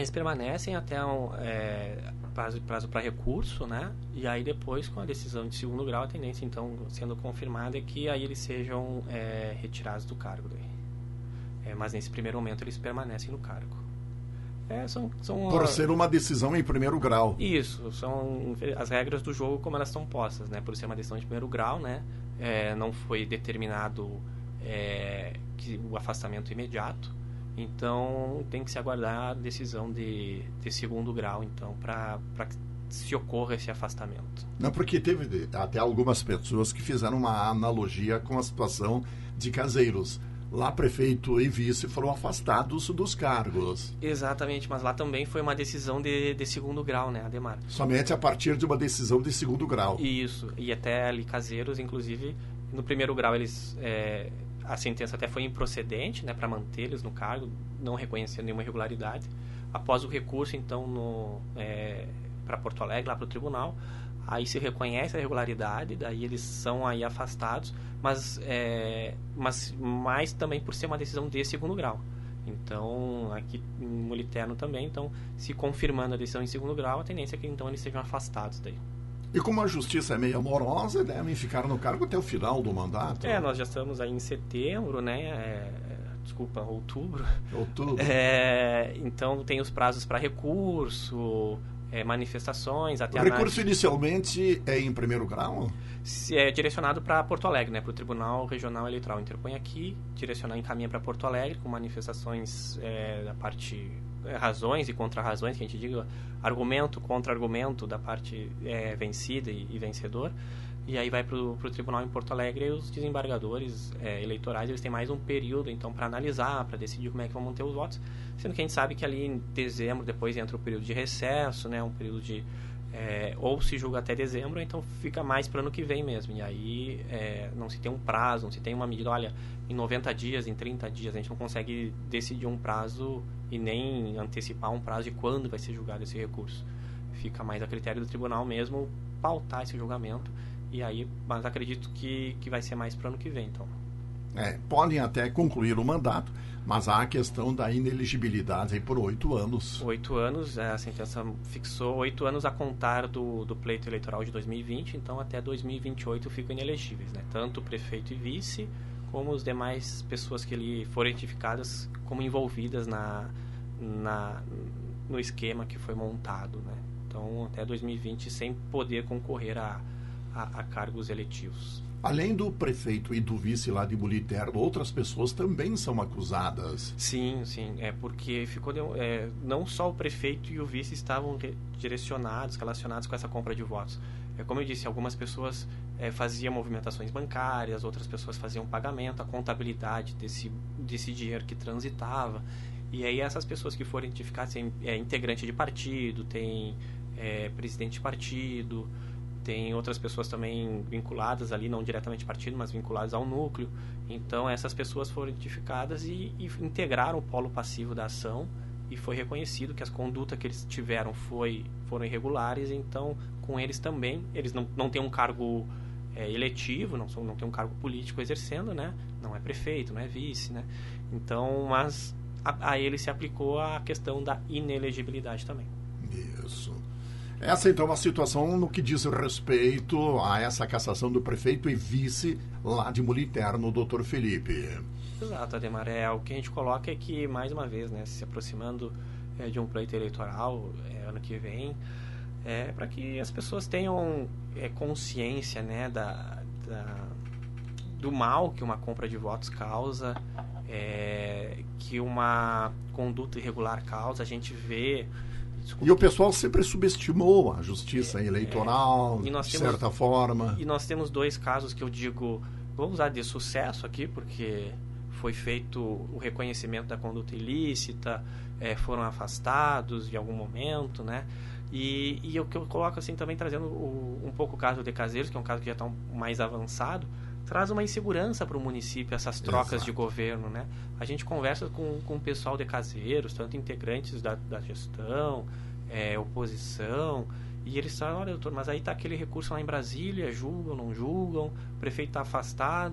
Eles permanecem até prazo para recurso, né? E aí depois, com a decisão de segundo grau, a tendência, então, sendo confirmada, é que aí eles sejam retirados do cargo daí. Mas nesse primeiro momento eles permanecem no cargo. Por ser uma decisão em primeiro grau. Isso, são as regras do jogo como elas estão postas, né? Por ser uma decisão de primeiro grau, né? Não foi determinado que o afastamento imediato. Então, tem que se aguardar a decisão de segundo grau, então, para que se ocorra esse afastamento. Não, porque teve até algumas pessoas que fizeram uma analogia com a situação de Caseiros. Lá, prefeito e vice foram afastados dos cargos. Exatamente, mas lá também foi uma decisão de segundo grau, né, Ademar? Somente a partir de uma decisão de segundo grau. Isso, e até ali Caseiros, inclusive, no primeiro grau eles... a sentença até foi improcedente, né, para mantê-los no cargo, não reconhecendo nenhuma irregularidade. Após o recurso, então, para Porto Alegre, lá para o tribunal, aí se reconhece a irregularidade, daí eles são aí afastados, mas mais também por ser uma decisão de segundo grau. Então, aqui em Moliterno também, então, se confirmando a decisão em segundo grau, a tendência é que então eles sejam afastados daí. E como a justiça é meio amorosa, devem ficar no cargo até o final do mandato. Nós já estamos aí em setembro, né? Outubro. Então tem os prazos para recurso, manifestações, até o recurso inicialmente é em primeiro grau? É direcionado para Porto Alegre, né? Para o Tribunal Regional Eleitoral. Interpõe aqui, encaminha para Porto Alegre, com manifestações da parte... razões e contra-razões, que a gente diga argumento, contra-argumento da parte vencida e vencedor, e aí vai para o tribunal em Porto Alegre, e os desembargadores eleitorais eles têm mais um período então para analisar, para decidir como é que vão manter os votos, sendo que a gente sabe que ali em dezembro depois entra o período de recesso, né, um período de ou se julga até dezembro, então fica mais para o ano que vem mesmo, e aí não se tem um prazo, não se tem uma medida, olha, em 90 dias, em 30 dias, a gente não consegue decidir um prazo e nem antecipar um prazo de quando vai ser julgado esse recurso. Fica mais a critério do tribunal mesmo pautar esse julgamento, e aí, mas acredito que vai ser mais para o ano que vem, então. Podem até concluir o mandato, mas há a questão da inelegibilidade aí por 8 anos. 8 anos, a sentença fixou 8 anos a contar do pleito eleitoral de 2020, então até 2028 ficam inelegíveis, né? Tanto o prefeito e vice, como as demais pessoas que ali foram identificadas como envolvidas no esquema que foi montado, né? Então, até 2020, sem poder concorrer a cargos eletivos. Além do prefeito e do vice lá de Moliterno, outras pessoas também são acusadas. Sim, porque ficou não só o prefeito e o vice estavam relacionados com essa compra de votos. Como eu disse, algumas pessoas faziam movimentações bancárias, outras pessoas faziam pagamento, a contabilidade desse dinheiro que transitava. E aí essas pessoas que foram identificadas, tem integrante de partido, tem presidente de partido, tem outras pessoas também vinculadas ali, não diretamente ao partido, mas vinculadas ao núcleo. Então, essas pessoas foram identificadas e integraram o polo passivo da ação, e foi reconhecido que as condutas que eles tiveram foram irregulares. Então, com eles também, eles não têm um cargo eletivo, não têm um cargo político exercendo, né? Não é prefeito, não é vice, né? Então, mas a eles se aplicou a questão da inelegibilidade também. Isso. Essa, então, é uma situação no que diz respeito a essa cassação do prefeito e vice lá de Moliterno, doutor Felipe. Exato, Ademar. O que a gente coloca é que, mais uma vez, né, se aproximando de um pleito eleitoral ano que vem, para que as pessoas tenham consciência, né, do mal que uma compra de votos causa, que uma conduta irregular causa. A gente vê... E o pessoal sempre subestimou a justiça eleitoral, de certa forma. E nós temos 2 casos que eu digo, vamos usar de sucesso aqui, porque foi feito o reconhecimento da conduta ilícita, foram afastados em algum momento, né? E o que eu coloco assim também, trazendo um pouco o caso de Caseiros, que é um caso que já está mais avançado, traz uma insegurança para o município, essas trocas de governo, né? A gente conversa com o pessoal de Caseiros, tanto integrantes da gestão, oposição, e eles falam, olha, doutor, mas aí está aquele recurso lá em Brasília, julgam, não julgam, o prefeito está afastado,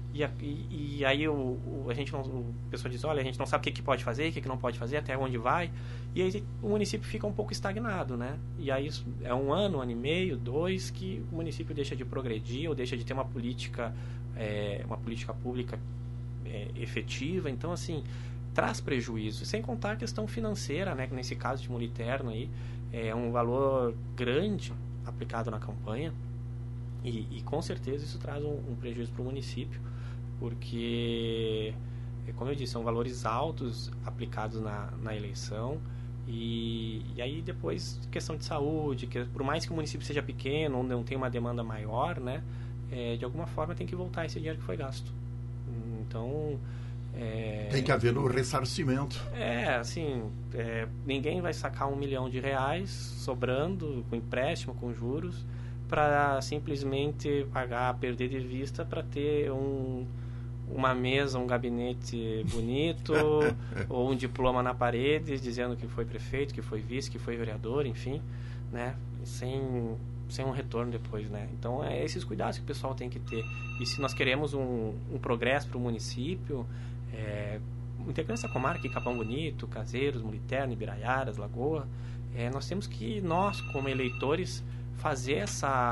E aí a gente não, o pessoal diz, olha, a gente não sabe o que pode fazer, o que não pode fazer, até onde vai. E aí o município fica um pouco estagnado, né? E aí é um ano e meio, 2, que o município deixa de progredir ou deixa de ter uma política pública efetiva. Então, assim, traz prejuízo. Sem contar a questão financeira, né? Nesse caso de Muliterno aí, é um valor grande aplicado na campanha. E com certeza isso traz um prejuízo para o município, porque, como eu disse, são valores altos aplicados na eleição. E aí depois, questão de saúde, que por mais que o município seja pequeno, ou não tenha uma demanda maior, né, de alguma forma tem que voltar esse dinheiro que foi gasto. Então... tem que haver o ressarcimento. Assim, ninguém vai sacar R$1 milhão sobrando, com empréstimo, com juros, para simplesmente pagar, perder de vista para ter uma mesa, um gabinete bonito ou um diploma na parede dizendo que foi prefeito, que foi vice, que foi vereador, enfim, né? Sem um retorno depois, né? Então, esses cuidados que o pessoal tem que ter. E se nós queremos um progresso para o município, integrando essa comarca aqui, Capão Bonito, Caseiros, Muliterno, Ibiraiaras, Lagoa, nós temos que, nós, como eleitores, fazer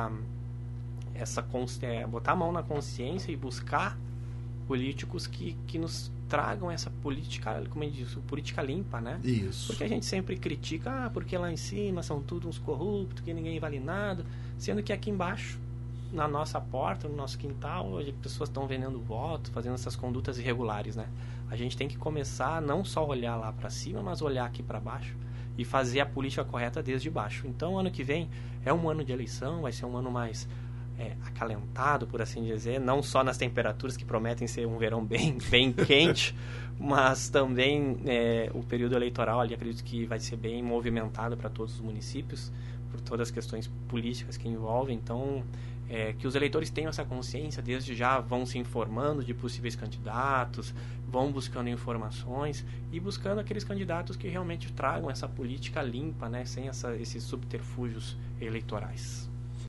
botar a mão na consciência e buscar políticos que nos tragam essa política, como eu disse, política limpa, né? Isso. Porque a gente sempre critica, porque lá em cima são todos uns corruptos, que ninguém vale nada, sendo que aqui embaixo, na nossa porta, no nosso quintal, as pessoas estão vendendo voto, fazendo essas condutas irregulares, né? A gente tem que começar a não só olhar lá para cima, mas olhar aqui para baixo e fazer a política correta desde baixo. Então, ano que vem é um ano de eleição, vai ser um ano mais acalentado, por assim dizer, não só nas temperaturas que prometem ser um verão bem quente, mas também o período eleitoral ali, acredito que vai ser bem movimentado para todos os municípios, por todas as questões políticas que envolvem. Então, que os eleitores tenham essa consciência, desde já vão se informando de possíveis candidatos, vão buscando informações e buscando aqueles candidatos que realmente tragam essa política limpa, né, sem esses subterfúgios eleitorais.